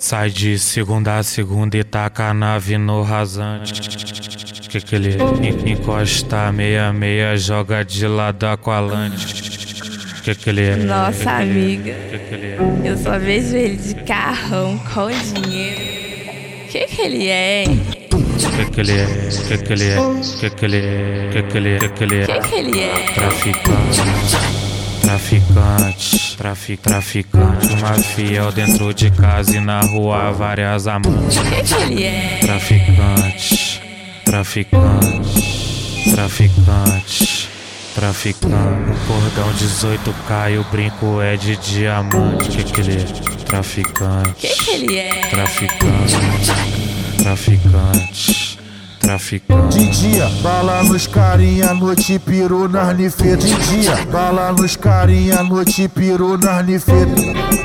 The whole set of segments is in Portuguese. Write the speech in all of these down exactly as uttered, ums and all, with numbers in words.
Sai de segunda a segunda e taca a nave no rasante. Que que ele en- encosta meia meia, joga de lado aqualante. Que que ele é? Nossa amiga, Que que ele é? eu só vejo ele de carrão com dinheiro. Que que ele é, hein? Que que ele é? Que que ele é? Que que ele é? Que que ele é? Que que ele é? Que que ele é? Traficante, traficante, trafic, traficante. Uma fiel dentro de casa e na rua várias amantes. Que que ele é? Traficante, traficante, traficante, traficante. Cordão dezoito K e o brinco é de diamante. Que que ele é? Traficante. Que que ele é? Traficante, traficante, traficante. De dia, bala nos carinha, noite pirou nas nifetas. De dia, bala nos carinha, noite pirou nas nifetas.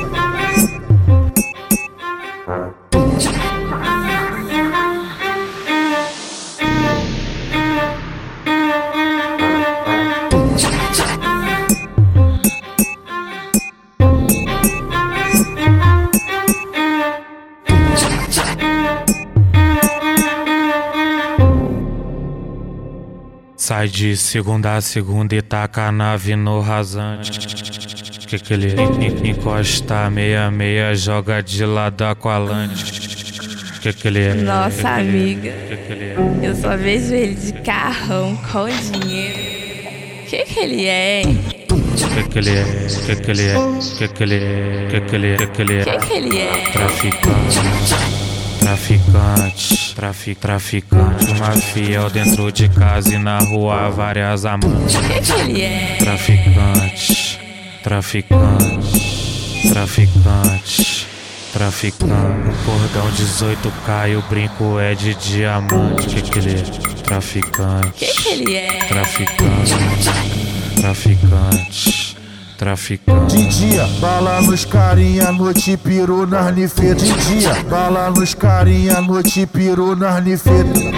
Sai de segunda a segunda e taca a nave no rasante. Que que ele en- en- encosta meia meia, joga de lado aqualante. Que que ele é? Nossa amiga, Que que ele é? eu só vejo ele de carrão com dinheiro. Que que ele é, hein? Que que ele é? Que que ele é? Que que ele é? Que que ele é? Que que ele é? Que que ele é? Traficante, traficante, trafic, traficante. Uma fiel dentro de casa e na rua várias amantes. Que que ele é? Traficante, traficante, traficante, traficante. Cordão dezoito K e o brinco é de diamante. Que que ele é? Traficante, Que que ele é? traficante, traficante, traficante. De dia, bala nos carinha, noite pirou nas nifetas. De dia, bala nos carinha, noite pirou nas nifetas.